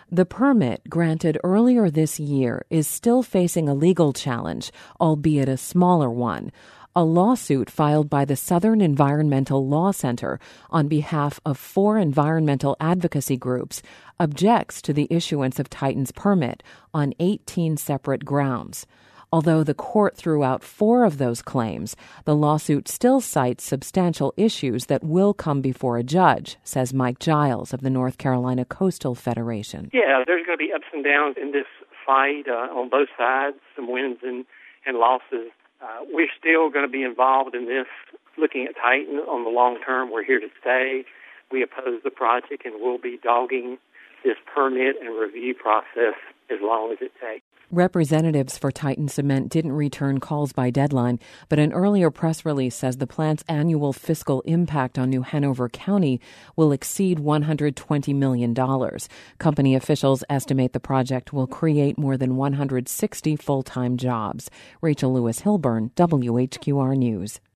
The permit, granted earlier this year, is still facing a legal challenge, albeit a smaller one. A lawsuit filed by the Southern Environmental Law Center on behalf of 4 environmental advocacy groups objects to the issuance of Titan's permit on 18 separate grounds. Although the court threw out 4 of those claims, the lawsuit still cites substantial issues that will come before a judge, says Mike Giles of the North Carolina Coastal Federation. Yeah, there's going to be ups and downs in this fight on both sides, some wins and losses. We're still going to be involved in this, looking at Titan on the long term. We're here to stay. We oppose the project, and we'll be dogging this permit and review process as long as it takes. Representatives for Titan Cement didn't return calls by deadline, but an earlier press release says the plant's annual fiscal impact on New Hanover County will exceed $120 million. Company officials estimate the project will create more than 160 full-time jobs. Rachel Lewis Hilburn, WHQR News.